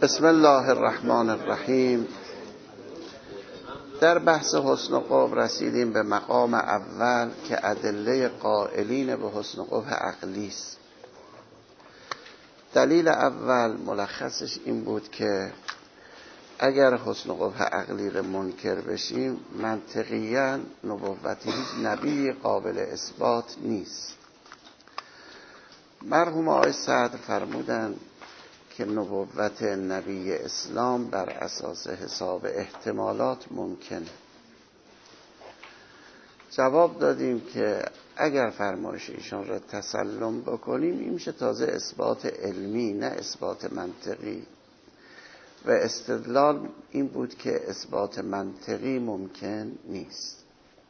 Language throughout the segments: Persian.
بسم الله الرحمن الرحیم. در بحث حسن و قبح رسیدیم به مقام اول که ادله قائلین به حسن و قبح عقلی است. دلیل اول ملخصش این بود که اگر حسن و قبح عقلی رو منکر بشیم منطقیاً نبوتی نبی قابل اثبات نیست. مرحوم آقای صدر فرمودند که نبوت نبی اسلام بر اساس حساب احتمالات ممکنه. جواب دادیم که اگر فرمایش ایشان را تسلم بکنیم این میشه تازه اثبات علمی نه اثبات منطقی، و استدلال این بود که اثبات منطقی ممکن نیست.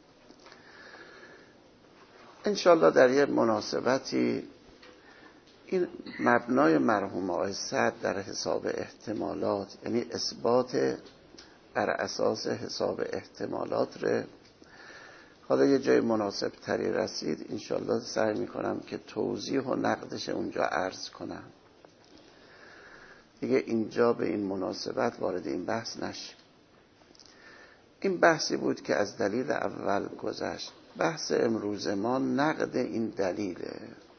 انشالله در یک مناسبتی این مبنای مرحوم آقای صدر در حساب احتمالات، یعنی اثبات بر اساس حساب احتمالات ره حالا یه جای مناسب تری رسید انشالله سعی میکنم که توضیح و نقدش اونجا عرض کنم. دیگه اینجا به این مناسبت وارد این بحث نشیم. این بحثی بود که از دلیل اول گذشت. بحث امروز ما نقد این دلیله.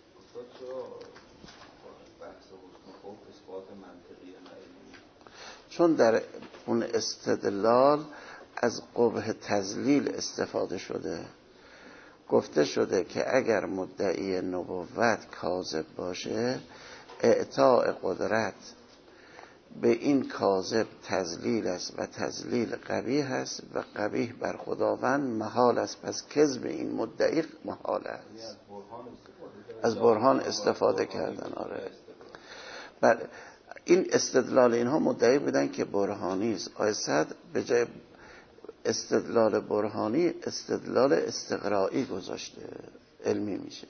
چون در اون استدلال از قبح تضلیل استفاده شده، گفته شده که اگر مدعی نبوت کاذب باشه اعطاء قدرت به این کاذب تضلیل است و تضلیل قبیح است و قبیح بر خداوند محال است، پس کذب این مدعی محال است. از برهان استفاده کردن. آره بله، این استدلال اینها مدعی بودن که برهانی است. آیه صدر به جای استدلال برهانی استدلال استقرایی گذاشته، علمی میشه.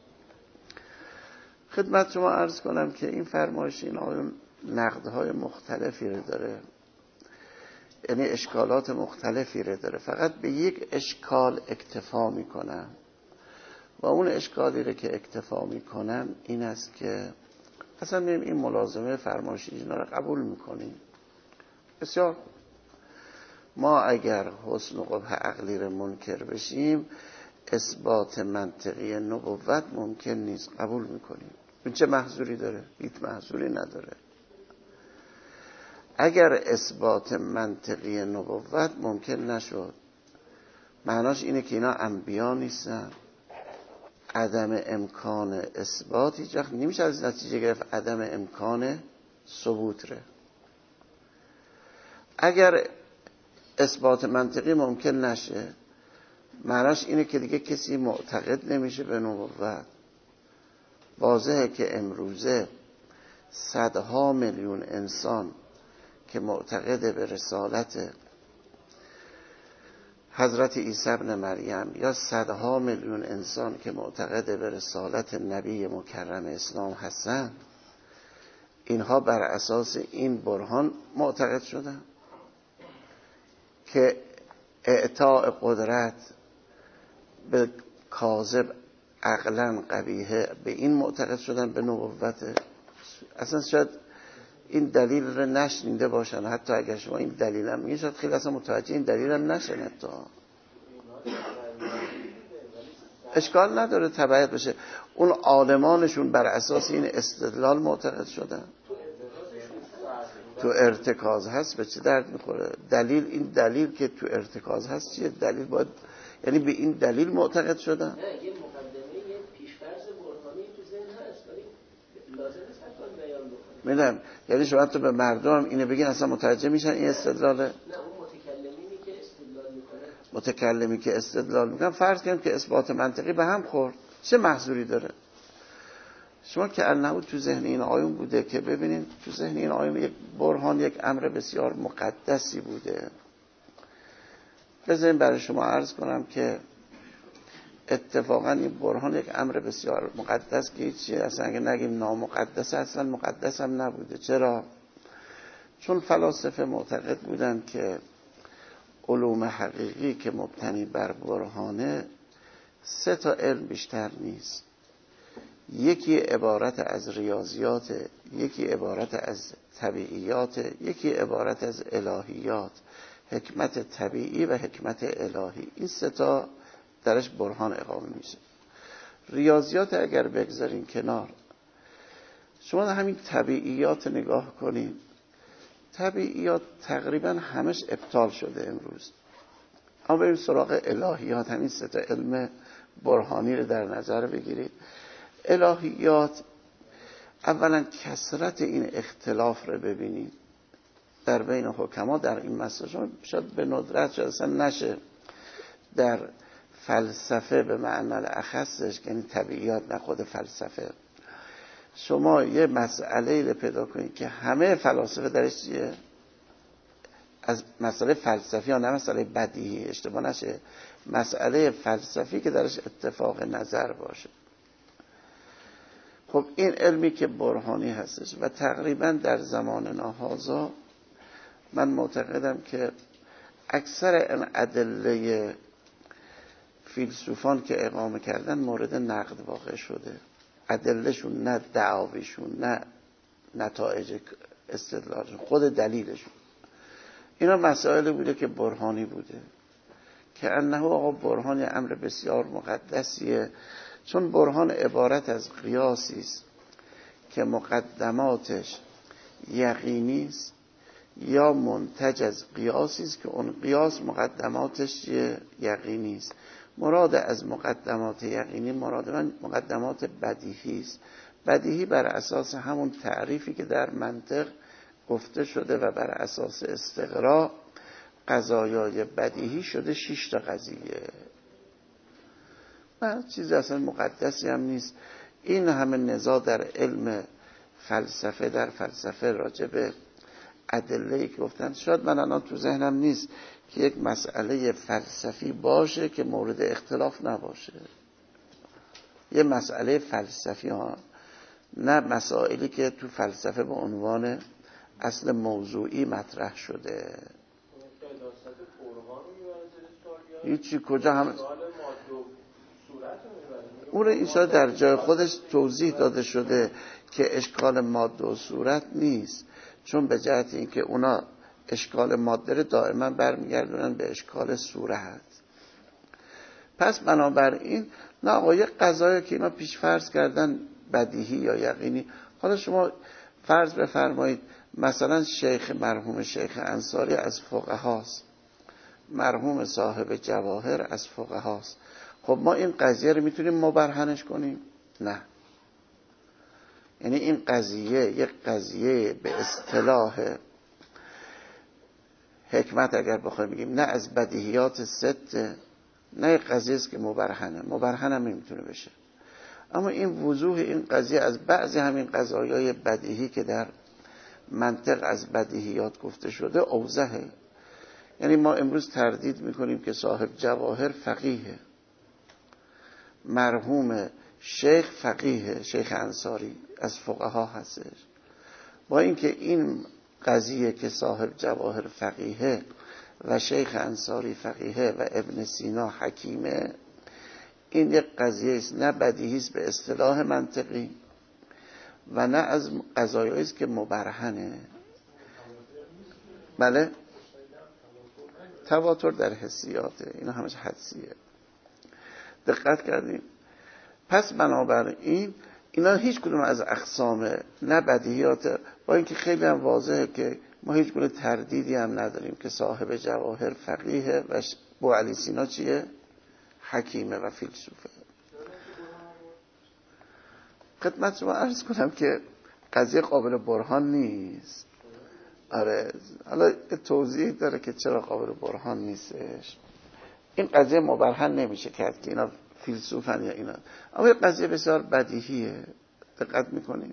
خدمت شما عرض کنم که این فرمایش این آیون نقدهای مختلفی رو داره، یعنی اشکالات مختلفی رو داره. فقط به یک اشکال اکتفا میکنم و اون اشکالی رو که اکتفا میکنم این است که اصلا میم این ملازمه فرمایش اینا رو قبول میکنیم. بسیار ما اگر حسن و قبح عقلی رو منکر بشیم اثبات منطقی نبوت ممکن نیست، قبول میکنیم. این چه محذوری داره؟ هیچ محذوری نداره. اگر اثبات منطقی نبوت ممکن نشد معناش اینه که اینا انبیا نیستن. عدم امکان اثبات هیچ وقت نمیشه از نتیجه گرفت عدم امکان ثبوت ره. اگر اثبات منطقی ممکن نشه معناش اینه که دیگه کسی معتقد نمیشه به نبوت. واضحه که امروزه صدها میلیون انسان که معتقد به رسالت حضرت عیسی ابن مریم یا صدها میلیون انسان که معتقد به رسالت نبی مکرم اسلام هستن، اینها بر اساس این برهان معتقد شدن که اعطاء قدرت به کاذب عقلا قبیحه، به این معتقد شدن به نبوت. اصلا شاید این دلیل رو نشنیده باشن، حتی اگر شما این دلیل هم میگه شاید خیلی اصلا متوجه این دلیل هم نشن. حتی اشکال نداره تبعیت بشه. اون عالمانشون بر اساس این استدلال معتقد شدن. تو ارتکاز هست به چه درد میخوره؟ دلیل، این دلیل که تو ارتکاز هست چیه؟ دلیل باید، یعنی به این دلیل معتقد شدن. نه یه مقدمه، یه پیش‌فرض برهانی تو ذهن هست ولی لازم نیست حتما بیان بکنه. میدونم یعنی شما تو به مردم اینو بگین اصلا متوجه میشن این استدلاله؟ نه اون متکلمی که استدلال میکنه، متکلمی که استدلال میکنه فرض کنیم که اثبات منطقی به هم خورد، چه محذوری داره؟ شما که النهو تو ذهن این آیون بوده که ببینید تو ذهن این آیون یک برهان یک امر بسیار مقدسی بوده. بذاریم برای شما عرض کنم که اتفاقا این برهان یک امر بسیار مقدس که هیچی اصلا اگه نگیم نامقدس اصلا مقدس هم نبوده. چرا؟ چون فلاسفه معتقد بودن که علوم حقیقی که مبتنی بر برهانه 3 تا علم بیشتر نیست. یکی عبارت از ریاضیات، یکی عبارت از طبیعیات، یکی عبارت از الهیات، حکمت طبیعی و حکمت الهی. این سه تا درش برهان اقامه میشه. ریاضیات اگر بگذارین کنار، شما همین طبیعیات نگاه کنین، طبیعیات تقریبا همش ابطال شده امروز. اما بریم سراغ الهیات، همین سه تا علم برهانی رو در نظر بگیرید. الهیات اولا کثرت این اختلاف رو ببینید در بین حکما در این مسئله. شما شاید به ندرت شاید اصلا نشه در فلسفه به معنی اخصش، یعنی طبیعیات نه خود فلسفه، شما یه مسئله رو پیدا کنید که همه فلاسفه درش چیه؟ از مسئله فلسفی، نه مسئله بدیهی، اشتباه نشه، مسئله فلسفی که درش اتفاق نظر باشه. خب این علمی که برهانی هستش و تقریبا در زماننا هازا من معتقدم که اکثر این ادله فیلسوفان که اقامه کردن مورد نقد واقع شده. ادلهشون، نه دعاویشون، نه نتایج استدلالشون، خود دلیلشون. اینا مسائل بوده که برهانی بوده، که انه آقا برهان امر بسیار مقدسیه، چون برهان عبارت از قیاسی است که مقدماتش یقینی است یا منتج از قیاسی است که اون قیاس مقدماتش یقینی است. مراد از مقدمات یقینی، مراد من مقدمات بدیهی است. بدیهی بر اساس همون تعریفی که در منطق گفته شده و بر اساس استقراء قضایای بدیهی شده 6 تا قضیه. نه چیزی اصلا مقدسی هم نیست. این همه نزاع در علم فلسفه، در فلسفه راجبه ادله‌ای که گفتن، شاید من الان تو ذهنم نیست که یک مسئله فلسفی باشه که مورد اختلاف نباشه. یه مسئله فلسفی ها، نه مسائلی که تو فلسفه به عنوان اصل موضوعی مطرح شده. هیچی کجا هم اون رو اینجا در جای خودش توضیح داده شده که اشکال ماده و صورت نیست، چون به جهت اینکه اونا اشکال ماده رو دائما برمیگردونن به اشکال صورت. پس بنابراین نه آقا یک قضایی که اینا پیش فرض کردن بدیهی یا یقینی. حالا شما فرض بفرمایید مثلا مرحوم شیخ انصاری از فقهاست، مرحوم صاحب جواهر از فقهاست. خب ما این قضیه رو میتونیم مبرهنش کنیم؟ نه. یعنی این قضیه یک قضیه به اصطلاح حکمت اگر بخوایم بگیم نه از بدیهیات ست، نه یک قضیه است که مبرهن هم نمیتونه بشه. اما این وضوح این قضیه از بعضی همین قضایای بدیهی که در منطق از بدیهیات گفته شده اوضحه. یعنی ما امروز تردید میکنیم که صاحب جواهر فقیه، مرحوم شیخ فقیه، شیخ انصاری از فقها هستش، با اینکه این قضیه که صاحب جواهر فقیه و شیخ انصاری فقیه و ابن سینا حکیمه، این یک قضیه است نه بدیهی است به اصطلاح منطقی و نه از قضایایی است که مبرهنه. بله، تواتر در حسیاته، اینا همش حدسیه. دقت کردیم؟ پس بنابراین اینا هیچ کدوم از اقسام نه بدیهیات، با اینکه خیلی هم واضحه که ما هیچ گونه تردیدی هم نداریم که صاحب جواهر فقیه و بوعلی سینا چیه؟ حکیمه و فیلسوفه. خدمت شما عرض کنم که قضیه قابل برهان نیست. آره، حالا توضیح داره که چرا قابل برهان نیستش. این قضیه مبرهن نمیشه کرد که اینا فیلسوفن یا اینا، اما این قضیه بسیار بدیهیه. دقت میکنیم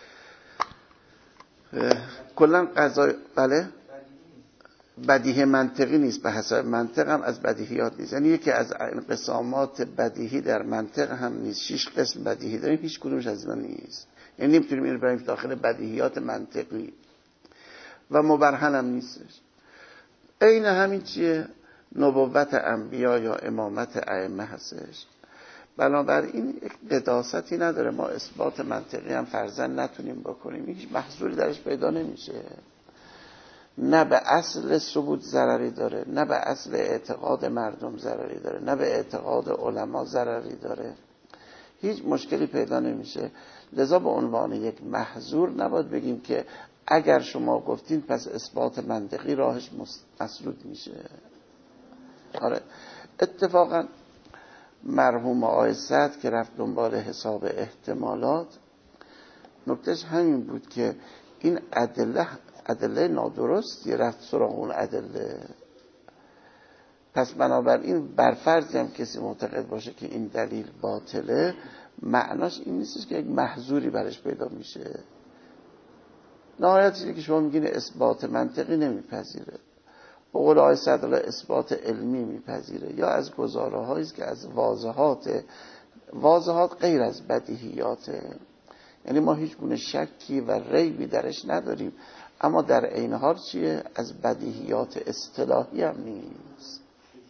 کلا قضای بله بدیهی منطقی نیست، به حسب منطق هم از بدیهیات نیست. یعنی یکی از انقسامات بدیهی در منطق هم نیست. 6 قسم بدیهی داریم، هیچ کدومش از اینا نیست. یعنی نمیتونیم این رو بریم داخل بدیهیات منطقی و مبرهن هم نیستش. این همین چیه؟ نبوت انبیا یا امامت ائمه هستش. بنابراین یک قداستی نداره. ما اثبات منطقی هم فرضاً نتونیم بکنیم، هیچ محصولی درش پیدا نمیشه. نه به اصل ثبوت ضرری داره، نه به اصل اعتقاد مردم ضرری داره، نه به اعتقاد علما ضرری داره، هیچ مشکلی پیدا نمیشه. لذا به عنوان یک محظور نباید بگیم که اگر شما گفتین پس اثبات منطقی راهش مسدود میشه. آره اتفاقا مرحوم آقای سعد که رفت دنبال حساب احتمالات، نکتهش همین بود که این ادله نادرستی، رفت سراغ اون ادله. پس بنابراین بر فرضی هم کسی معتقد باشه که این دلیل باطله، معناش این نیستش که یک محظوری برش پیدا میشه. نهایتش که شما میگین اثبات منطقی نمیپذیره، به قول آقای صدرالله اثبات علمی میپذیره، یا از گزاره هاییست که از واضحات غیر از بدیهیاته. یعنی ما هیچ گونه شکی و ریبی درش نداریم، اما در عین حال چیه؟ از بدیهیات اصطلاحی هم نیست.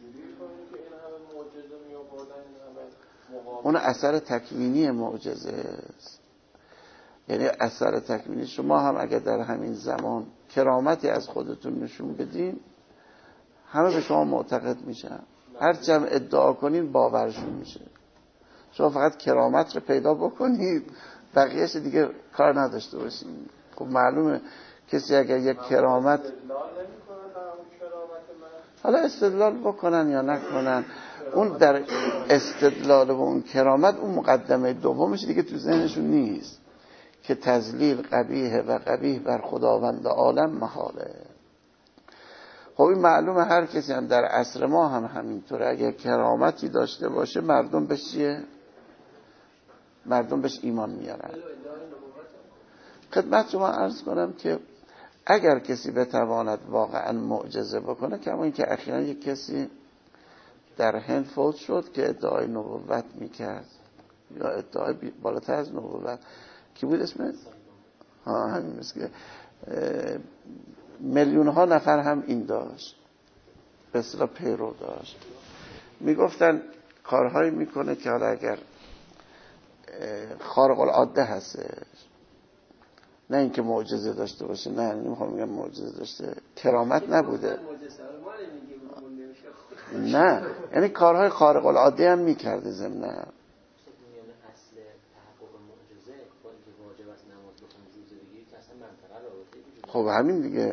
اون اثر تکوینی معجزه است. یعنی اثر تکوینی شما هم اگر در همین زمان کرامتی از خودتون نشون بدین، همه به شما معتقد میشن، هر چم ادعا کنین باورشون میشه. شما فقط کرامت رو پیدا بکنید، بقیهش دیگه کار نداشته باشین. خب معلومه کسی اگر یک کرامت، حالا استدلال بکنن یا نکنن، اون در استدلال و اون کرامت اون مقدمه دومش دیگه تو ذهنشون نیست که تذلیل قبیح و قبیح بر خداوند عالم محاله. خب این معلومه هر کسی هم در عصر ما هم همینطوره، اگر کرامتی داشته باشه مردم بهش چیه؟ مردم بهش ایمان میارن. خدمت شما عرض کنم که اگر کسی بتواند واقعا معجزه بکنه، کما این که اخیراً یک کسی در هند فوت شد که ادعای نبوت میکرد، یا ادعای بالاتر از نبوت، کی بود اسمش؟ همین مثل میلیون ها نفر هم این داشت، به اصطلاح پیرو داشت. میگفتن کارهایی میکنه که حالا اگر خارق العاده هستش، نه اینکه معجزه داشته باشه، نه نمیخوام بگم معجزه داشته، کرامت نبوده، نه یعنی کارهای خارق العاده هم میکرده ضمن. خب همین دیگه.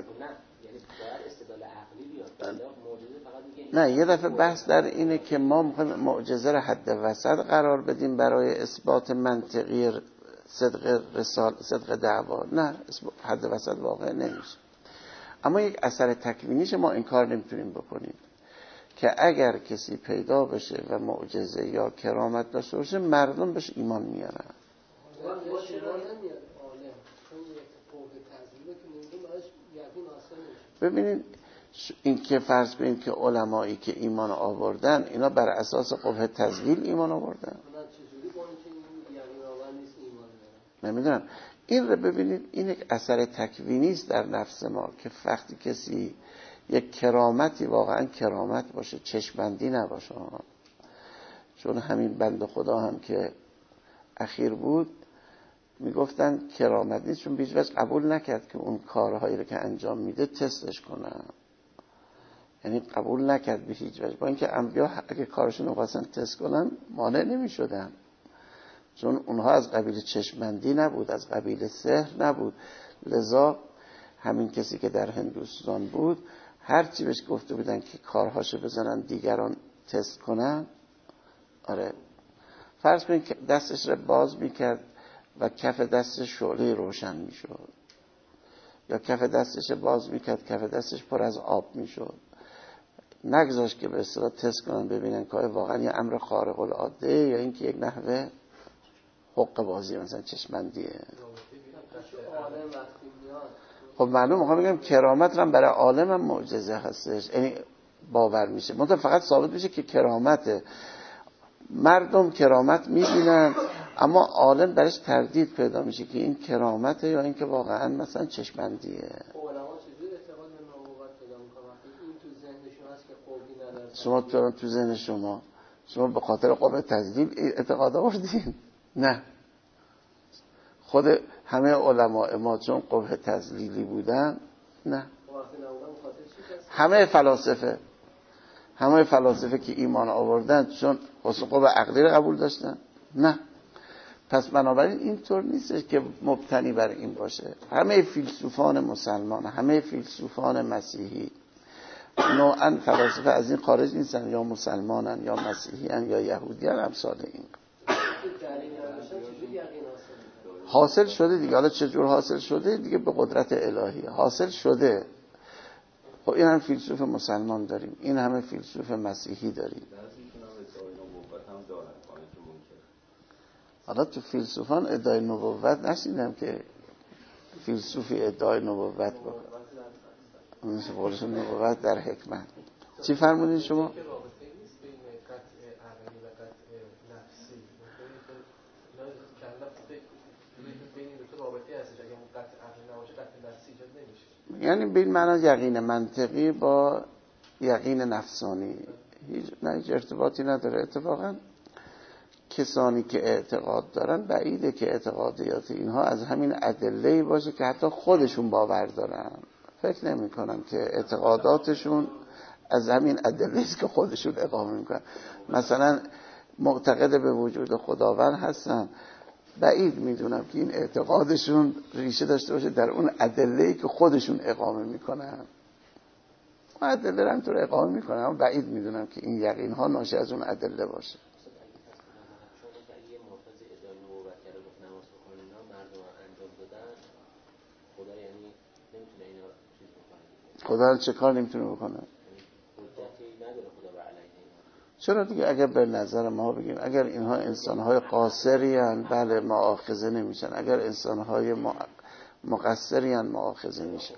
نه یه دفعه بحث در اینه که ما میخوایم معجزه را حد وسط قرار بدیم برای اثبات منطقی صدق دعوا. نه، حد وسط واقع نمیشه. اما یک اثر تکوینیش ما انکار نمیتونیم بکنیم که اگر کسی پیدا بشه و معجزه یا کرامت داشته باشه، مردم بهش ایمان میارن. ببینید این که فرض کنید که علمایی که ایمان آوردن، اینا بر اساس قبح تذلیل ایمان آوردن. نمیدونم. این رو ببینید، این یک اثر تکوینی است در نفس ما که وقتی کسی یک کرامتی واقعا کرامت باشه، چشمندی نباشه. چون همین بنده خدا هم که اخیر بود میگفتن کرامت نیست، چون بیش وجه قبول نکرد که اون کارهایی رو که انجام میده تستش کنن. یعنی قبول نکرد به هیچ وجه، با اینکه انبیا اگه کارشون رو خواستن تست کنن مانع نمیشدن، چون اونها از قبیل چشمندی نبود، از قبیل سحر نبود. لذا همین کسی که در هندوستان بود، هر چی بهش گفته بودن که کارهاشو بزنن دیگران تست کنن، آره، فرض کنید که دستش رو باز میکرد و کف دستش شعله روشن میشد، یا کف دستش باز میکرد کف دستش پر از آب میشد، نگذاشت که به اصطلاح تست کنن ببینن که واقعا یه امر خارق العاده یا اینکه یک نحوه حق بازی مثلا چشمندیه. خب معلوم میخوام بگم کرامت هم برای عالم هم معجزه هستش، یعنی باور میشه، منتها فقط ثابت میشه که کرامته. مردم کرامت میبینن اما عالم درش تردید پیدا میشه که این کرامته یا اینکه واقعا مثلا چشمندیه. شما تو ذهن شما شما به خاطر قوه تذلیل اعتقاد آوردین؟ نه. خود همه علماء ما چون قوه تذلیلی بودن؟ نه. همه فلاسفه که ایمان آوردن چون حسن قوه عقلی رو قبول داشتن؟ نه. پس بنابراین اینطور نیست که مبتنی بر این باشه. همه فیلسوفان مسلمان، همه فیلسوفان مسیحی نوعا فلاسفه از این خارج نیستن، یا مسلمانن یا مسیحیان یا یهودیان، امثال این. حاصل شده دیگه. حالا چجور حاصل شده دیگه؟ به قدرت الهی حاصل شده. خب این هم فیلسوف مسلمان داریم، این همه فیلسوف مسیحی داریم. حالا تو فیلسوفان ادعای نبوت نشیدم که فیلسوفی ادعای نبوت بکنه. قولشون نبوت در حکمت. چی فرمودین شما؟ یعنی به این معنی یقین منطقی با یقین نفسانی هیچ ارتباطی نداره. اتفاقا کسانی که اعتقاد دارن بعیده که اعتقادیات اینها از همین ادله‌ای باشه که حتی خودشون باور دارن. فکر نمی کنن که اعتقاداتشون از همین ادله‌ای است که خودشون اقامه میکنن. مثلا معتقد به وجود خداوند هستن، بعید میدونم که این اعتقادشون ریشه داشته باشه در اون ادله‌ای که خودشون اقامه میکنن. اون ادله رو همینطور اقامه میکنن، اما بعید میدونم که این یقین ها ناشی از اون ادله باشه. خدا چه کار نمیتونه بکنه؟ چرا دیگه؟ اگر به نظر ما بگیم اگر اینها انسانهای قاصری هستند بله مؤاخذه نمیشن، اگر انسانهای مقصری هستند مؤاخذه میشن.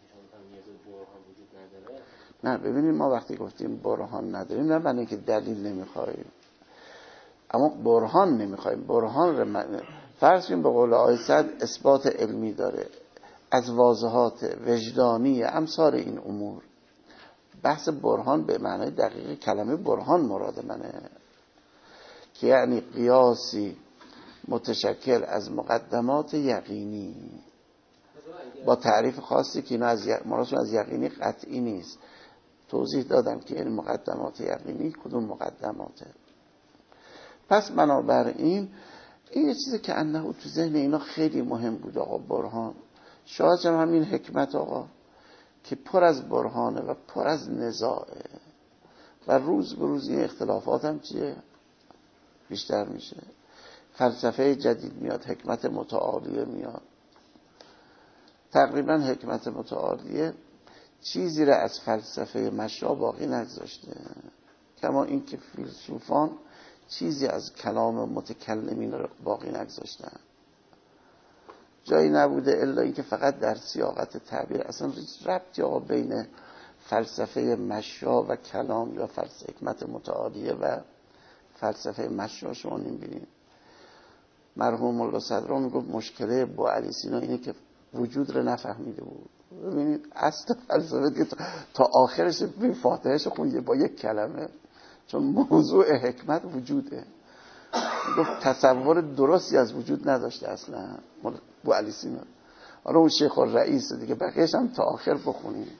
نه ببینید ما وقتی گفتیم برهان نداریم نه معنی که دلیل نمیخوایم، اما برهان نمیخوایم. برهان فرض کنیم به قول آقای سعد اثبات علمی داره از واضحات وجدانی امثال این امور. بحث برهان به معنای دقیق کلمه برهان مراد منه که یعنی قیاسی متشکل از مقدمات یقینی با تعریف خاصی که اینا مرادشون از یقینی قطعی نیست. توضیح دادم که این مقدمات یقینی کدوم مقدماته. پس بنابراین این چیزی که انه تو ذهن اینا خیلی مهم بود. آقا برهان شاید همین حکمت آقا که پر از برهانه و پر از نزاعه و روز به روز این اختلافات هم چیه؟ بیشتر میشه. فلسفه جدید میاد، حکمت متعالیه میاد. تقریبا حکمت متعالیه چیزی را از فلسفه مشا باقی نگذاشته، کما اینکه فیلسوفان چیزی از کلام متکلمین را باقی نگذاشتن. جایی نبوده الا اینکه فقط در سیاقت تعبیر، اصلا ربطی آقا بین فلسفه مشا و کلام یا فلسفه حکمت متعالیه و فلسفه مشا شما نمی‌بینید. مرحوم ملا صدرا میگفت مشکله با علی سینا اینه که وجود رو نفهمیده بود. ببینید اصل فلسفه دیگه تا آخرش به فاتحهش خوندید با یک کلمه، چون موضوع حکمت وجوده. گفت تصور درستی از وجود نداشته اصلا بو علی سینا. حالا اون شیخ الرئیس دیگه بقیه‌اش هم تا آخر بخونید.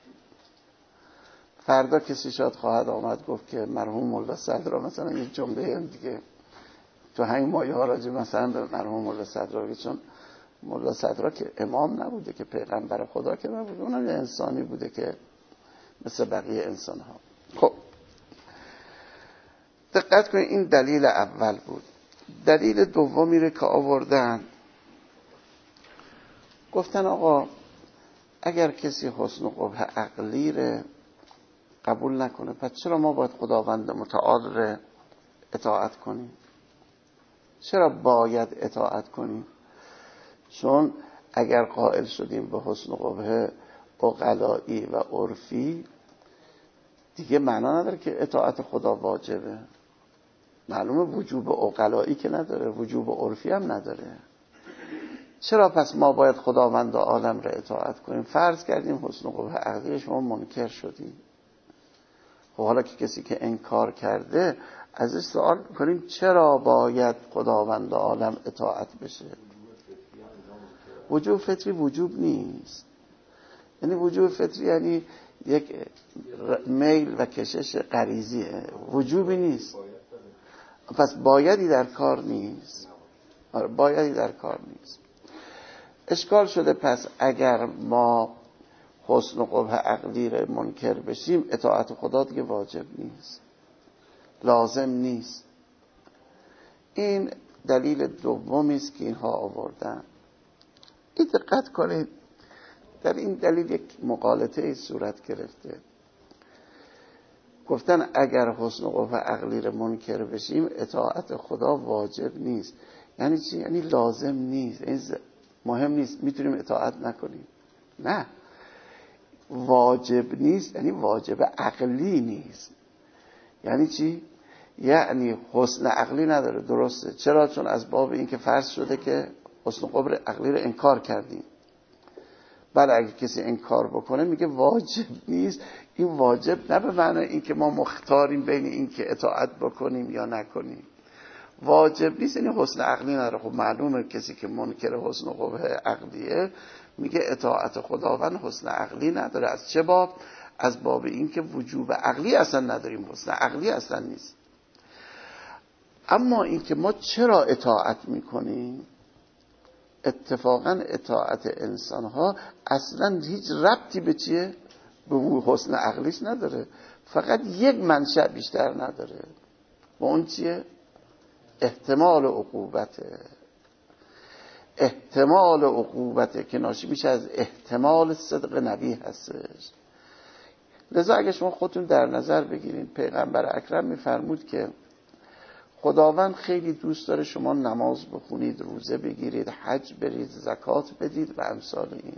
فردا کسی شاید خواهد آمد گفت که مرحوم ملا صدرا مثلا یه جمله دیگه تو همین مایه ها راجع مثلا به مرحوم ملا صدرا، چون ملا صدرا که امام نبوده که پیغمبر خدا که نبوده، اونم یه انسانی بوده که مثل بقیه انسان ها. خب دقت کنید این دلیل اول بود. دلیل دومی رو که آوردن گفتن آقا اگر کسی حسن و قبح عقلی رو قبول نکنه پس چرا ما باید خداوند متعال رو اطاعت کنیم؟ چرا باید اطاعت کنیم؟ چون اگر قائل شدیم به حسن و قبح عقلایی و عرفی دیگه معنا نداره که اطاعت خدا واجبه. معلومه وجوب عقلایی که نداره، وجوب عرفی هم نداره. چرا پس ما باید خداوند عالم را اطاعت کنیم؟ فرض کردیم حسن و قبح عقلی شما منکر شدیم، خب حالا که کسی که انکار کرده ازش سوال کنیم چرا باید خداوند عالم اطاعت بشه؟ وجوب فطری وجوب نیست. یعنی وجوب فطری یعنی یک میل و کشش غریزیه، وجوبی نیست. پس بایدی در کار نیست. بایدی در کار نیست. اشکال شده پس اگر ما حسن و قبح عقلی رو منکر بشیم اطاعت خدا دیگه واجب نیست، لازم نیست. این دلیل دومی است که اینها آوردن. این دقت کنید، در این دلیل یک مغالطه صورت گرفته. گفتن اگر حسن و قبح عقلی رو منکر بشیم اطاعت خدا واجب نیست. یعنی چی؟ یعنی لازم نیست، یعنی مهم نیست، میتونیم اطاعت نکنیم. نه، واجب نیست یعنی واجب عقلی نیست. یعنی چی؟ یعنی حسن عقلی نداره. درسته. چرا؟ چون از باب این که فرض شده که حسن قبح عقلی رو انکار کردیم. بله اگه کسی انکار بکنه میگه واجب نیست. این واجب نه به معنی این که ما مختاریم بین این که اطاعت بکنیم یا نکنیم. واجب نیست یعنی حسن عقلی نداره. خب معلومه کسی که منکر حسن و قبح عقلیه میگه اطاعت خداوند حسن عقلی نداره. از چه باب؟ از باب این که وجوب عقلی اصلا نداریم، حسن عقلی اصلا نیست. اما این که ما چرا اطاعت میکنیم، اتفاقا اطاعت انسان ها اصلا هیچ ربطی به چیه؟ به حسن عقلیش نداره. فقط یک منشأ بیشتر نداره و اون چیه؟ احتمال عقوبته. احتمال عقوبته که ناشی میشه از احتمال صدق نبی هستش. لذا اگه شما خودتون در نظر بگیرید پیغمبر اکرم میفرمود که خداوند خیلی دوست داره شما نماز بخونید، روزه بگیرید، حج برید، زکات بدید و امثال این.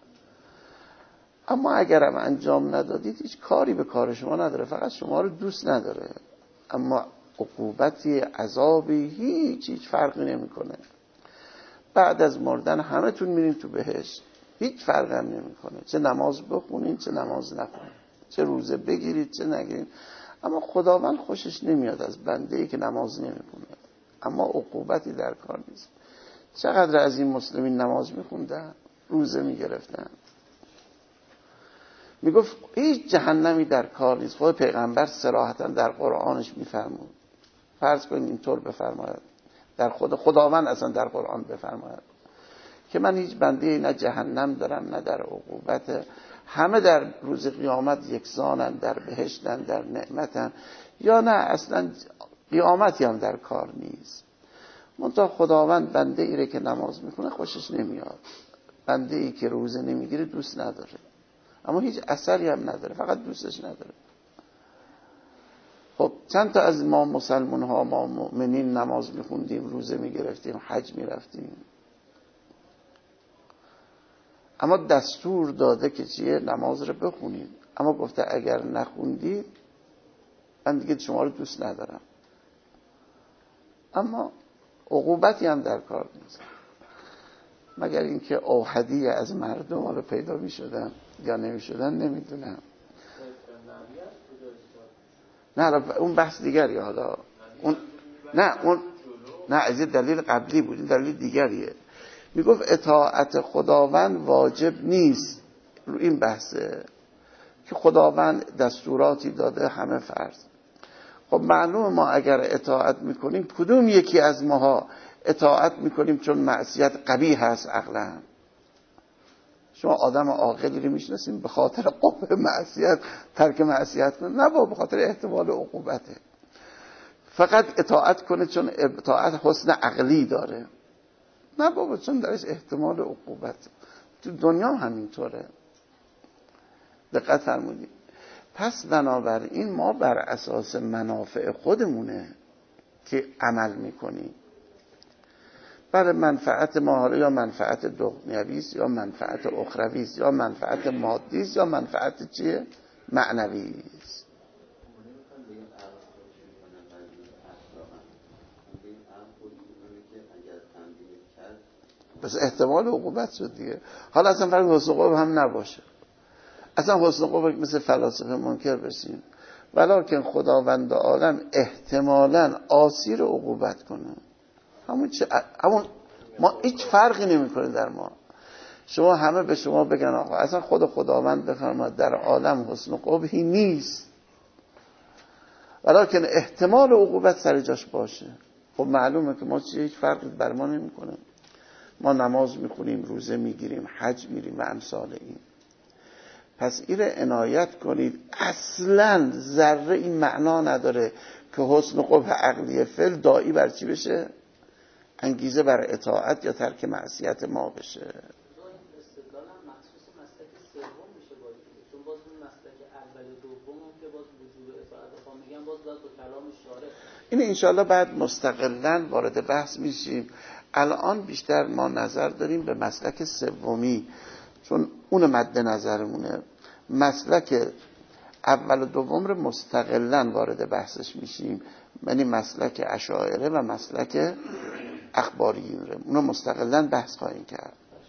اما اگرم انجام ندادید هیچ کاری به کار شما نداره، فقط شما رو دوست نداره. اما عقوبتی، عذابی هیچ فرقی نمیکنه. بعد از مردن همه تون میرین تو بهشت، هیچ فرقی هم نمیکنه چه نماز بخونید چه نماز نخونید، چه روزه بگیرید چه نگیرید. اما خداوند خوشش نمیاد از بنده‌ای که نماز نمیخونه، اما عقوبتی در کار نیست. چقدر از این مسلمین نماز میخوندن، روزه میگرفتن، میگفت هیچ جهنمی در کار نیست. خود پیغمبر صراحتا در قرآنش میفرمود، فرض کنید اینطور بفرماید، در خداوند اصلا در قرآن بفرماید که من هیچ بنده‌ای نه جهنم دارم نه در عقوبت، همه در روز قیامت یکسانن، در بهشتن، در نعمتن، یا نه اصلا قیامتی هم در کار نیست. منتها خداوند بنده ایره که نماز میکنه خوشش نمیاد، بنده ای که روزه نمیگیره دوست نداره، اما هیچ اثری هم نداره، فقط دوستش نداره. خب چند تا از ما مسلمان ها، ما مؤمنین نماز میخوندیم، روزه میگرفتیم، حج میرفتیم، اما دستور داده که چیه؟ نماز رو بخونید. اما گفته اگر نخوندید من دیگه شما رو دوست ندارم. اما عقوبتی هم در کار نیست، مگر اینکه اوحدی از مردم رو پیدا می شدن یا نمی شدن نمیدونم. نه اون بحث دیگریه. حالا اون نه از دلیل قبلی بود، این دلیل دیگریه. میگفت اطاعت خداوند واجب نیست. رو این بحثه که خداوند دستوراتی داده همه فرض. خب معلوم ما اگر اطاعت میکنیم کدوم یکی از ماها اطاعت میکنیم چون معصیت قبیح هست عقلا؟ شما آدم عاقلی رو میشناسیم به خاطر قبح معصیت ترک معصیت کنه؟ نه بابا، به خاطر احتمال عقوبته. فقط اطاعت کنه چون اطاعت حسن عقلی داره؟ نه بابا، چون درش احتمال عقوبت. تو دنیا هم همینطوره. دقت فرمودید. پس بنابراین ما بر اساس منافع خودمونه که عمل میکنیم. برای منفعت ما، حالا یا منفعت دنیوی است یا منفعت اخروی است یا منفعت مادی است یا منفعت چیه؟ معنوی است. پس احتمال عقوبت شد دیگه. حالا اصلا فرض حسن قبح هم نباشه، اصلا حسن قبح مثل فلاسفه منکر بشیم، ولکن خداوند عالم احتمالاً آسیر عقوبت کنه. همون ما هیچ فرقی نمیکنه در ما. شما همه به شما بگن آقا اصلا خداوند بفرماد در عالم حسن و قبحی نیست، ولکن احتمال عقوبت سر جاش باشه. خب معلومه که ما هیچ فرقی بر ما نمیکنه. ما نماز میخونیم، روزه میگیریم، حج میریم و امثال این. پس این عنایت کنید، اصلا ذره این معنا نداره که حسن و قبح عقلی فعل داعی بر چی بشه؟ انگیزه بر اطاعت یا ترک معصیت ما بشه. استدلال هم مخصوص مسلک سوم میشه باید، چون باز اون مسلک اول و دوم هم که باز وجوب اطاعت ها میگن، باز داد به کلام شارع. این انشاءالله بعد مستقلاً وارد بحث میشیم. الان بیشتر ما نظر داریم به مسلک سومی، چون اون مد نظرمونه. مسلک اول و دوم رو مستقلاً وارد بحثش میشیم، یعنی مسلک اشاعره و مسلک اخباریون رو اونو مستقلاً بحث خواهیم کرد.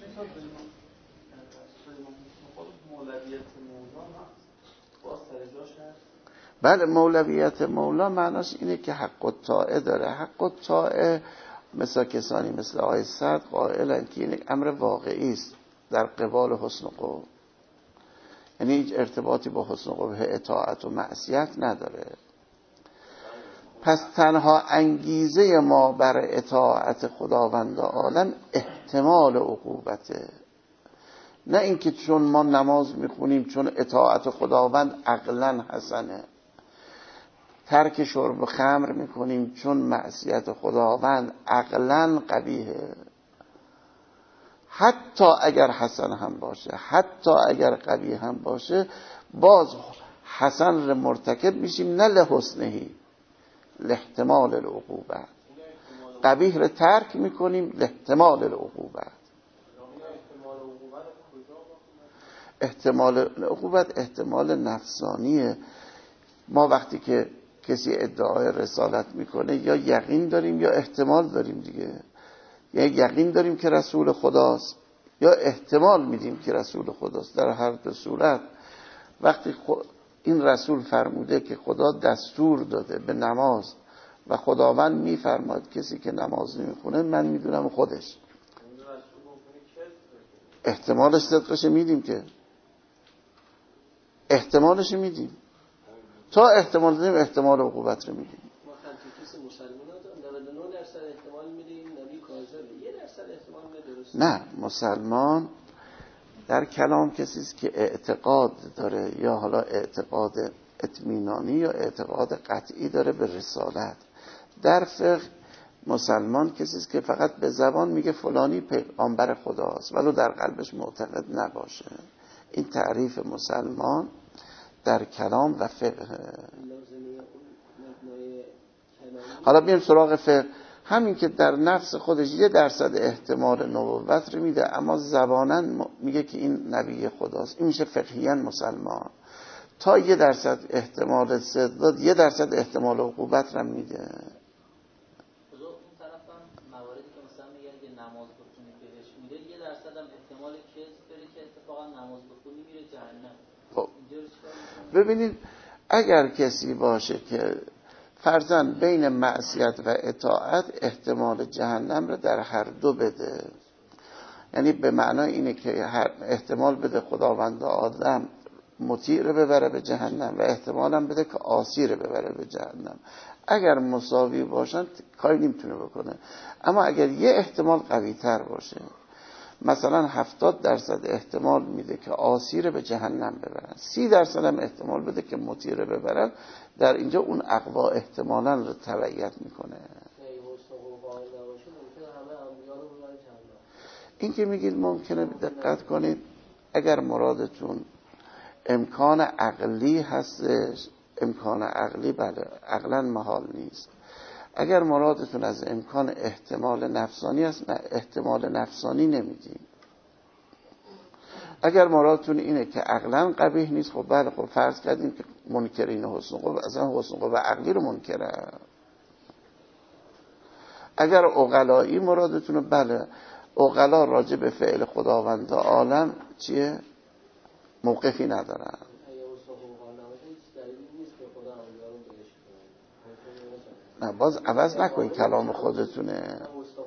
بله، مولویت مولا معناش اینه که حق الطاعه داره. حق الطاعه مثل کسانی مثل آقای سعد قائلن که این امر واقعی است در قبال حسن و قبح، یعنی هیچ ارتباطی با حسن و قبح اطاعت و معصیت نداره. پس تنها انگیزه ما بر اطاعت خداوند عالم احتمال عقوبته، نه اینکه چون ما نماز میخونیم چون اطاعت خداوند عقلاً حسنه، ترک شرب خمر میکنیم چون معصیت خداوند عقلاً قبیحه، حتی اگر حسن هم باشه، حتی اگر قبیح هم باشه، باز حسن رو مرتکب میشیم نه لحسنهی، لاحتمال العقوبه. قبیح رو ترک میکنیم لاحتمال العقوبه. احتمال عقوبت احتمال نفسانیه. ما وقتی که کسی ادعای رسالت میکنه یا یقین داریم یا احتمال داریم دیگه. یا یقین داریم که رسول خداست یا احتمال میدیم که رسول خداست. در هر دو صورت وقتی این رسول فرموده که خدا دستور داده به نماز و خداوند میفرماد کسی که نماز نمیخونه من میدونم خودش، احتمالش صدقش میدیم، که احتمالش میدیم. تا احتمال داریم احتمال عقوبت رو میدیم. ما تنفیس مسلمان 99% احتمال میدیم نبی کاذبه، 1% احتمال میده درست. نه، مسلمان در کلام کسی است که اعتقاد داره، یا حالا اعتقاد اطمینانی یا اعتقاد قطعی داره به رسالت. در فقه مسلمان کسی است که فقط به زبان میگه فلانی پیغمبر خداست ولو در قلبش معتقد نباشه. این تعریف مسلمان در کلام و فقه. حالا بیم سراغ فقه. همین که در نفس خودش 1% احتمال نبوت رو میده، اما زباناً میگه که این نبی خداست، این میشه فقهیاً مسلمان. تا 1% احتمال صدق داد، 1% احتمال عقوبت رو میده. اون طرف هم مواردی که مثلا میگن که نماز بخونی بهش میره، 1% هم احتمال کذب بره که اتفاقا نماز بخونی میره جهنم. خب ببینید، اگر کسی باشه که فرضاً بین معصیت و اطاعت احتمال جهنم رو در هر دو بده، یعنی به معنای اینه که احتمال بده خداوند آدم مطیع رو ببره به جهنم و احتمال هم بده که عاصی رو ببره به جهنم، اگر مساوی باشن کاری نمیتونه بکنه. اما اگر یه احتمال قوی تر باشه، مثلا 70% احتمال میده که عاصی رو به جهنم ببرن، 30% هم احتمال بده که مطیع رو ببرن، در اینجا اون اقوا احتمالاً رو تبعیت میکنه. این که میگید ممکنه، دقت کنید، اگر مرادتون امکان عقلی هستش، امکان عقلی بله، عقلاً محال نیست. اگر مرادتون از امکان احتمال نفسانی هست، نه، احتمال نفسانی نمیدیم. اگر مرادتون اینه که عقلاً قبیح نیست، خب بله، خب فرض کردیم که منکرین حسن قبح اصلا حسن قبح عقلی رو منکره. اگر عقلایی مرادتونه، بله، عقلا راجع به فعل خداوند عالم چیه؟ موقفی ندارن. نه باز عوض نکنید کلام خودتونه.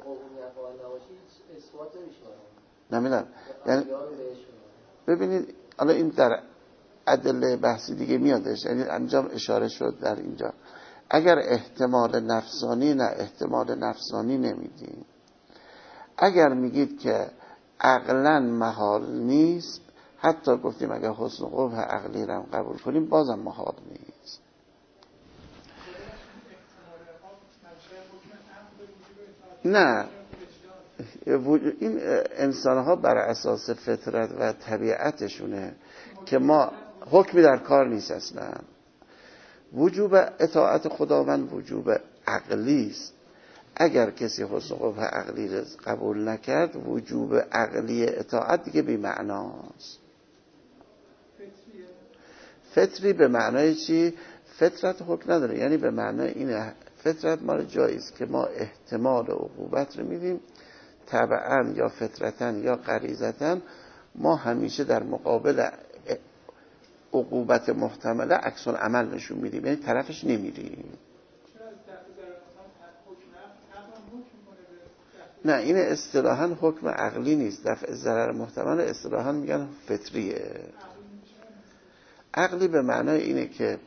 نمیدونم یعنی ببینید حالا این در ادله بحثی دیگه میادش، یعنی انجام اشاره شد در اینجا اگر احتمال نفسانی، نه احتمال نفسانی نمیدیم. اگر میگید که عقلا محال نیست، حتی گفتیم اگر حسن قبح عقلی رو قبول کنیم بازم محال نیست. نه این انسان ها بر اساس فطرت و طبیعتشونه که ما حکمی در کار نیست. اصلا وجوب اطاعت خداوند وجوب عقلی است. اگر کسی حسن قبح عقلی رو قبول نکرد، وجوب عقلی اطاعت دیگه بی معناست. فطری به معنای چی؟ فطرت حکم نداره، یعنی به معنای اینه فطرت ما جاییست که ما احتمال عقوبت رو میدیم، طبعا یا فطرتن یا غریزتن ما همیشه در مقابل عقوبت محتمله عکس العمل نشون میدیم، یعنی طرفش نمیریم. نه این اصطلاحاً حکم عقلی نیست، دفع ضرر محتمل اصطلاحاً میگن فطریه. عقلی به معنای اینه که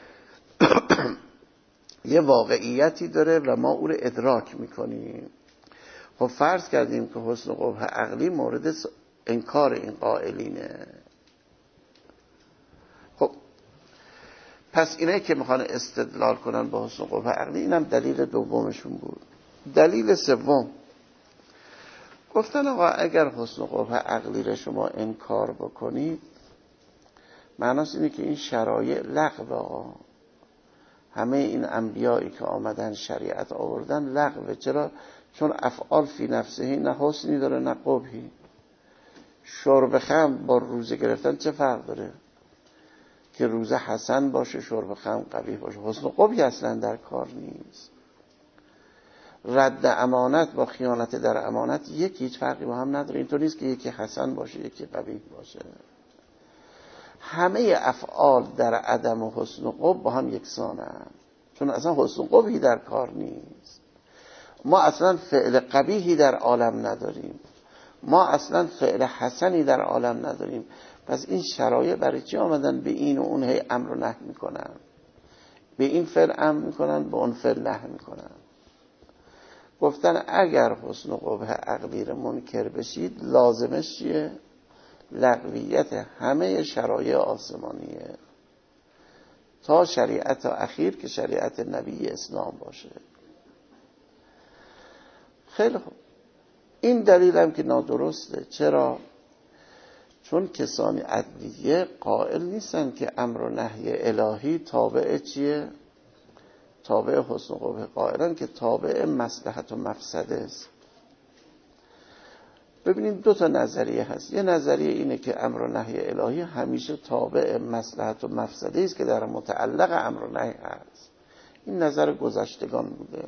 یه واقعیتی داره و ما او رو ادراک میکنیم. خب فرض کردیم که حسن قبح عقلی مورد انکار این قائلینه. خب پس اینه که میخوان استدلال کنن با حسن قبح عقلی، اینم دلیل دومشون بود. دلیل سوم گفتن آقا اگر حسن قبح عقلی رو شما انکار بکنید، معناست اینه که این شرایع لغوه. آقا همه این انبیایی که آمدن شریعت آوردن لغوه. چرا؟ چون افعال فی نفسه نه حسنی داره نه قبحی. شرب خمر با روزه گرفتن چه فرق داره؟ که روزه حسن باشه، شرب خمر قبیح باشه. حسن قبحی اصلا در کار نیست. رد امانت با خیانت در امانت هیچ فرقی با هم نداره. اینطور نیست که یکی حسن باشه یکی قبیح باشه. همه افعال در عدم و حسن و قبح با هم یکسانن، چون اصلا حسن و قبحی در کار نیست. ما اصلا فعل قبیحی در عالم نداریم، ما اصلا فعل حسنی در عالم نداریم. پس این شرایع برای چی آمدن به این و اون هی امر و نهی میکنن؟ به این فعل امر میکنن، به اون فعل نهی میکنن. گفتن اگر حسن و قبح عقلی رو منکر بشید، لازمش چیه؟ لغویت همه شرایع آسمانیه تا شریعت اخیر که شریعت نبی اسلام باشه. خیلی خوب، این دلیل هم که نادرسته. چرا؟ چون کسانی عدلیه قائل نیستن که امر و نهی الهی تابع چیه؟ تابع حسن و قبح. قائلن که تابع مصلحت و مفسده است. ببینید دو تا نظریه هست. یه نظریه اینه که امر و نهی الهی همیشه تابع مصلحت و مفسده است که در متعلق امر و نهی هست. این نظر گذشتگان بوده.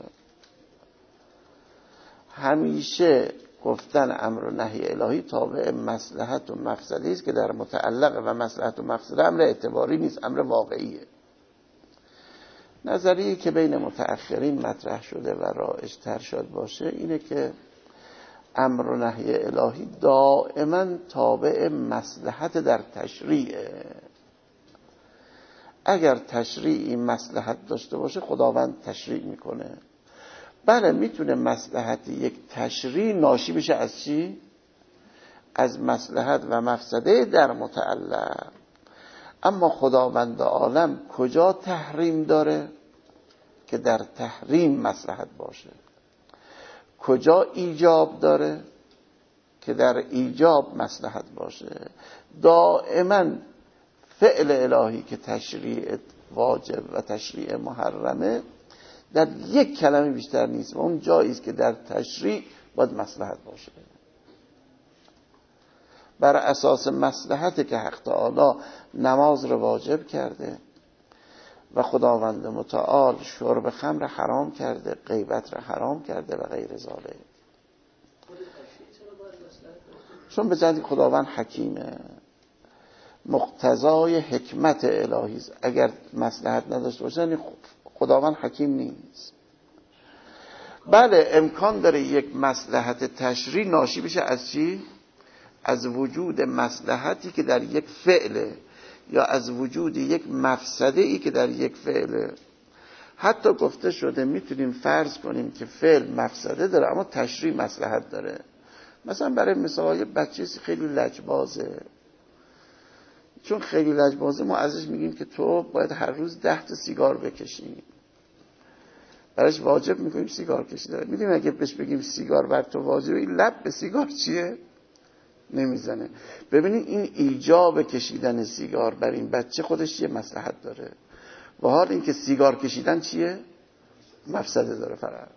همیشه گفتن امر و نهی الهی تابع مصلحت و مفسده است که در متعلق و مصلحت و مفسده امر اعتباری نیست، امر واقعیه. نظریه‌ای که بین متأخرین مطرح شده و رایج‌تر شد باشه اینه که امر و نهی الهی دائما تابع مصلحت در تشریعه. اگر تشریعی مصلحت داشته باشه خداوند تشریع میکنه. بله میتونه مصلحت یک تشریع ناشی بشه از چی؟ از مصلحت و مفسده در متعلق. اما خداوند عالم کجا تحریم داره که در تحریم مصلحت باشه؟ کجا ایجاب داره که در ایجاب مصلحت باشه؟ دائما فعل الهی که تشریع واجب و تشریع محرمه در یک کلمه بیشتر نیست و اون جایی است که در تشریع باید مصلحت باشه. بر اساس مصلحت که حق تعالی نماز رو واجب کرده و خداوند متعال شرب خمر حرام کرده، غیبت رو حرام کرده و غیر ذالک. چون به جدی خداوند حکیمه، مقتضای حکمت الهی است. اگر مصلحت نداشته باشه خداوند حکیم نیست. بله امکان داره یک مصلحت تشریع ناشی بشه از چی؟ از وجود مصلحتی که در یک فعله یا از وجود یک مفسده ای که در یک فعله. حتی گفته شده میتونیم فرض کنیم که فعل مفسده داره اما تشریع مصلحت داره. مثلا برای مثال بچه خیلی لجبازه، چون خیلی لجبازه ما ازش میگیم که تو باید هر روز 10 تا سیگار بکشی، براش واجب میکنیم سیگار کشیدن. میدونیم اگه بهش بگیم سیگار بر تو واجبه، این لب به سیگار چیه؟ نمیزنه. ببینید این ایجاب کشیدن سیگار بر این بچه خودش یه مصلحت داره، و حال این که سیگار کشیدن چیه؟ مفسده داره فقط.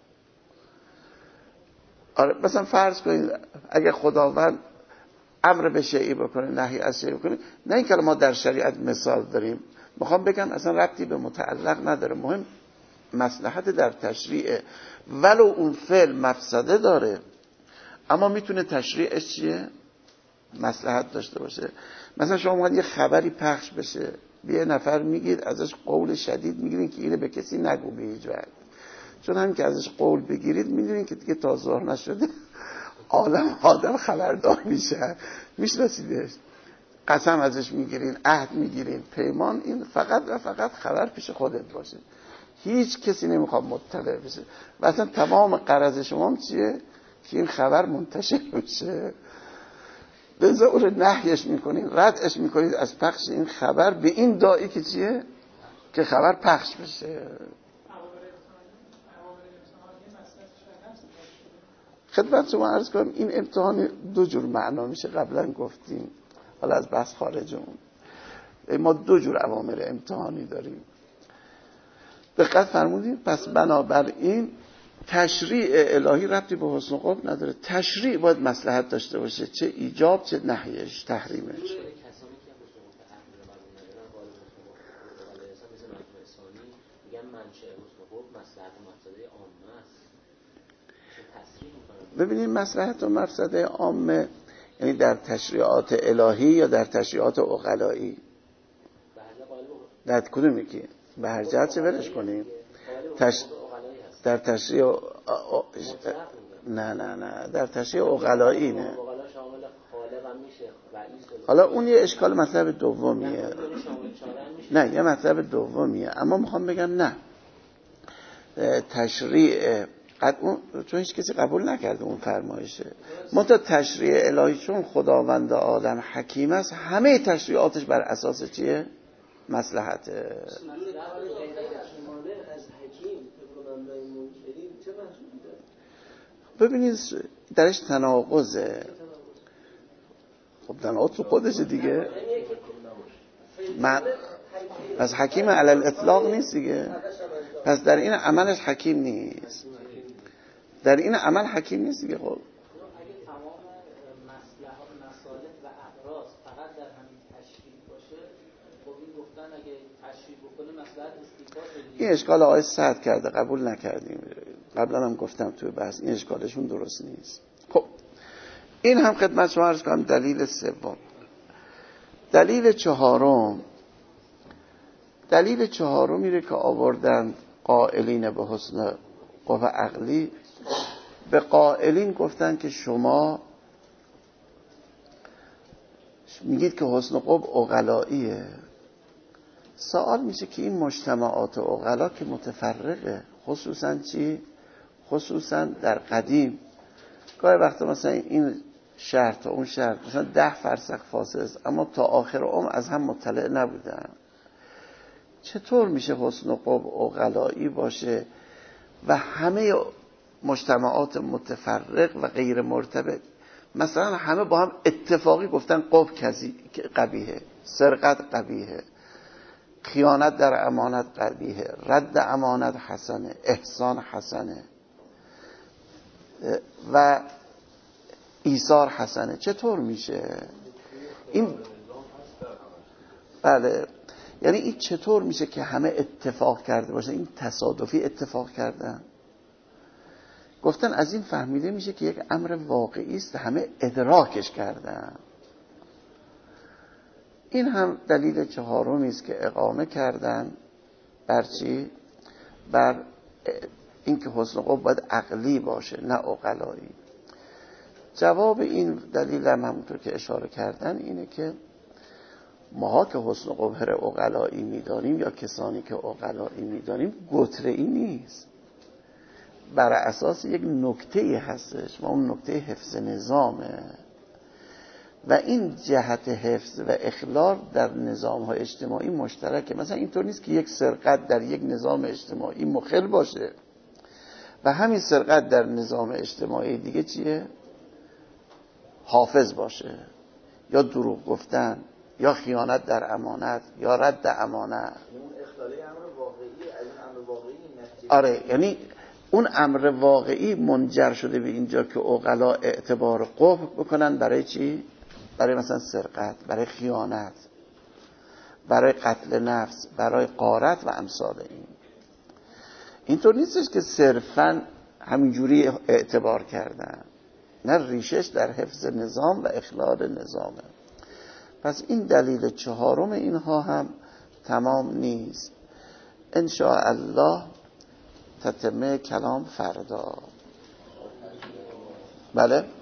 آره مثلا فرض کنید اگه خداوند امر به شیئی بکنه نهی از شیئی بکنه، نه این که ما در شریعت مثال داریم، میخوام بگم اصلا ربطی به متعلق نداره، مهم مصلحت در تشریعه. ولو اون فعل مفسده داره اما میتونه تشریعش چیه؟ مصلحت داشته باشه. مثلا شما باید یه خبری پخش بشه، یه نفر میگید ازش قول شدید میگیرین که اینو به کسی نگو به هیچ وجه، چون همین که ازش قول بگیرید میدونین که دیگه تا ظهر نشده آدم خبردار میشه، میشناسیدش، قسم ازش میگیرین، عهد میگیرین، پیمان، این فقط و فقط خبر پیش خودت باشه، هیچ کسی نمیخواد مطلع بشه. و اصلا تمام غرض شما چیه؟ که این خبر منتشر بشه. لذا اون رو نهیش میکنید، ردش میکنید از پخش این خبر به این داعی که چیه؟ که خبر پخش بشه. خدمت شما عرض کنم این امتحان دو جور معنا میشه، قبلا گفتیم، حالا از بحث خارجمون. ما دو جور اوامر امتحانی داریم، دقت فرمودین؟ پس بنابراین تشریع الهی ربطی به حسن قبح نداره، تشریع باید مصلحت داشته باشه، چه ایجاب چه نهیش، تحریمش. ببینید مصلحت و مفسده عامه یعنی در تشریعات الهی یا در تشریعات عقلایی؟ در کدوم یکی؟ به هر جهت چه ولش کنیم؟ در تشریع نه در تشریع عقلایی نه. حالا اون یه اشکال مطلب دومیه، نه یه مطلب دومیه، اما میخوام بگم نه تشریع چون هیچ کسی قبول نکرده اون فرمایشه، منتها تشریع الهی چون خداوند عالم حکیم است، همه تشریعاتش بر اساس چیه؟ مصلحته. ببینید درش تناقضه. خب تناقض تو خودشه دیگه، پس حکیم علی الاطلاق نیست دیگه، پس در این عملش حکیم نیست، در این عمل حکیم نیست دیگه. خب اگه تمام مصالح و اغراض فقط در همین تشریع باشه، خب این گفتن اگه تشریع بکنه مصلحت استیفاده. این اشکال آقای سعد کرده، قبول نکردیم، قبلا هم گفتم توی بحث این اشکالشون درست نیست. خب این هم خدمت شما عرض کنم دلیل سوم. دلیل چهارم میره که آوردن قائلین به حسن قوه عقلی، به قائلین گفتن که شما میگید که حسن قوه عقلاییه. سوال میشه که این مجتمعات عقلا که متفرقه، خصوصا چی؟ خصوصا در قدیم گاهی وقتا مثلا این شهر تا اون شهر مثلا 10 فرسخ فاصله است، اما تا آخر عمر از هم مطلع نبودن. چطور میشه حسن قوه عقلایی باشه و همه مجتمعات متفرق و غیر مرتبط مثلا همه با هم اتفاقی گفتن قوه قبیحه، سرقت قبیحه، خیانت در امانت قبیحه، رد امانت حسنه، احسان حسنه و ایثار حسنه؟ چطور میشه این؟ بله، یعنی این چطور میشه که همه اتفاق کرده باشه؟ این تصادفی اتفاق کردن؟ گفتن از این فهمیده میشه که یک امر واقعی است، همه ادراکش کردن. این هم دلیل چهارمی است که اقامه کردن بر چی؟ بر این که حسن قبح باید عقلی باشه نه عقلایی. جواب این دلیل هم همونطور که اشاره کردن اینه که ماها که حسن قبح را عقلایی میدانیم یا کسانی که عقلایی میدانیم گتره‌ای نیست، بر اساس یک نکته هستش و اون نکته حفظ نظامه و این جهت حفظ و اخلال در نظام‌های اجتماعی مشترکه. مثلا اینطور نیست که یک سرقت در یک نظام اجتماعی مخل باشه و همین سرقت در نظام اجتماعی دیگه چیه؟ حافظ باشه، یا دروغ گفتن یا خیانت در امانت یا رد امانت. اون اخلالی امر واقعی از این امر واقعی نتیجه. آره، یعنی اون امر واقعی منجر شده به اینجا که عقلا اعتبار قبح بکنن برای چی؟ برای مثلا سرقت، برای خیانت، برای قتل نفس، برای غارت و امثال این. اینطور نیستش که صرفاً همینجوری اعتبار کردن، نه، ریشش در حفظ نظام و اخلال نظامه. پس این دلیل چهارم اینها هم تمام نیست. ان شاء الله تتمه کلام فردا. بله.